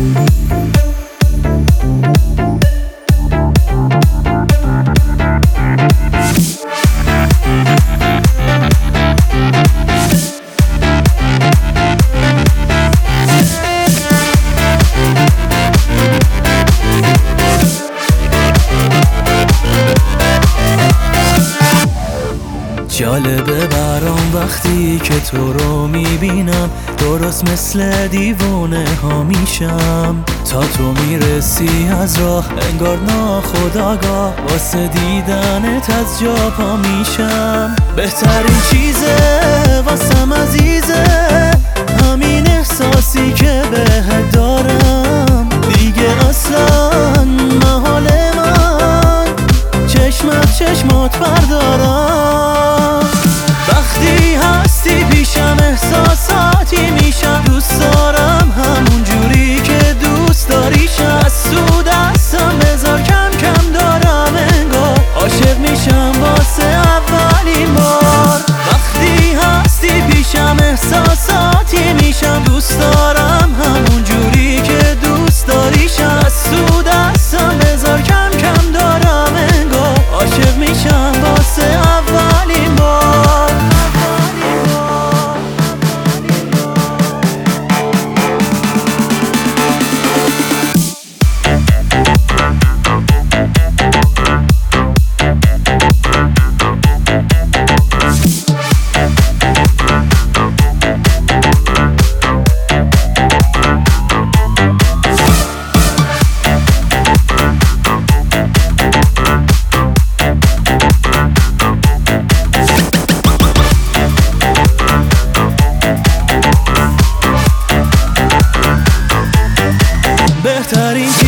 جالبه برام وقتی که تو رو میبینم، درست مثل دیوونه ها میشم. تا تو میرسی از راه انگار ناخودآگاه، واسه دیدنت از جا پا میشم. بهترین چیزه واسم عزیزه همین احساسی که بهت دارم. دیگه اصلا محال من چشمات بردارم. وقتی هستی پیشم احساساتی میشم، دوست دارم همون جوری که دوست داریشم. از تو دستم بذار کم کم دارم انگار عاشق میشم واسه اولین بار. وقتی هستی پیشم احساساتی میشم، دوست دارم همون جوری که دوست داریشم. از تو دستم بذار کم کم دارم انگار عاشق میشم واسه اولین بار. بهترین